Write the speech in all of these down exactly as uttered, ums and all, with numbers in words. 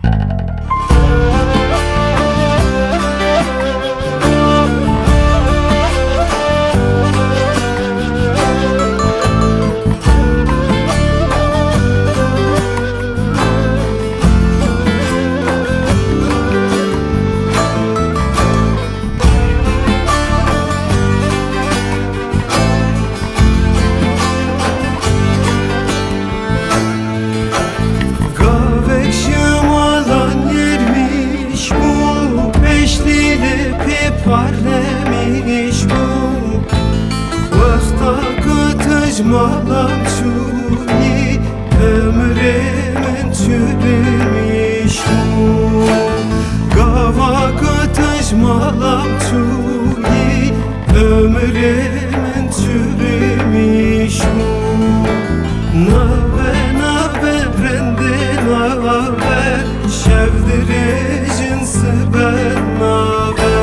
Parlemiş bu Vakta kıtışmalam çuni Ömrümün çürümüş bu Gava kıtışmalam çuni Ömrümün çürümüş bu Nabe nabe rende nabe Şevdiricin ben nabe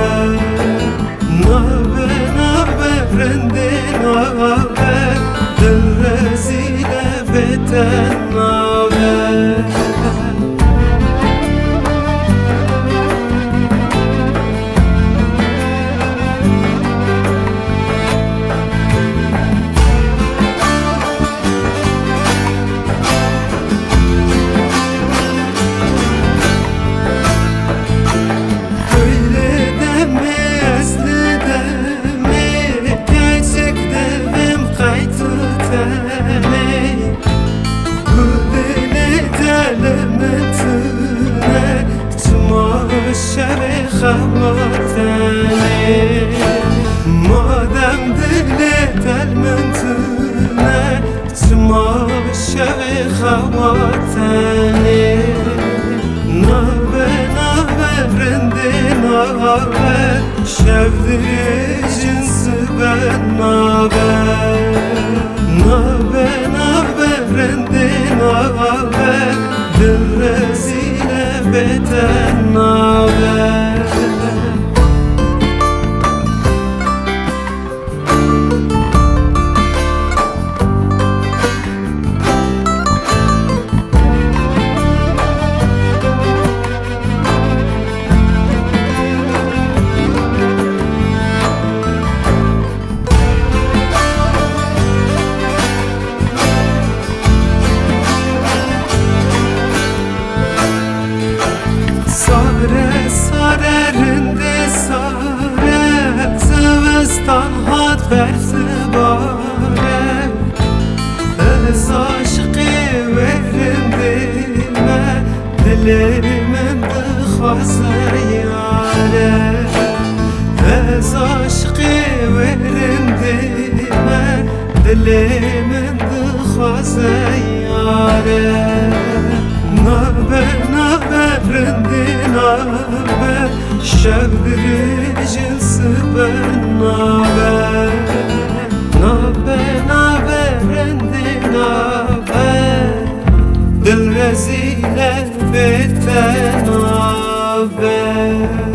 Nabe nabe rende nabe Dil rezile beten nabe شب خواتنه مادم دلت المنتونه تما شب خواتنه نابه نابه رنده نابه شب در جنس ben نابه نابه نابه رنده نابه دل رزیل بتن نابه Sare sare rende sare Zıvıstan hat versi bare Ez aşkı verindime Dilimin dıxası yare Ez aşkı verindime Dilimin dıxası yare Nabe nabe rende nabe Şevdir cinsi ben nabe Nabe nabe rende nabe Dil rezile beten nabe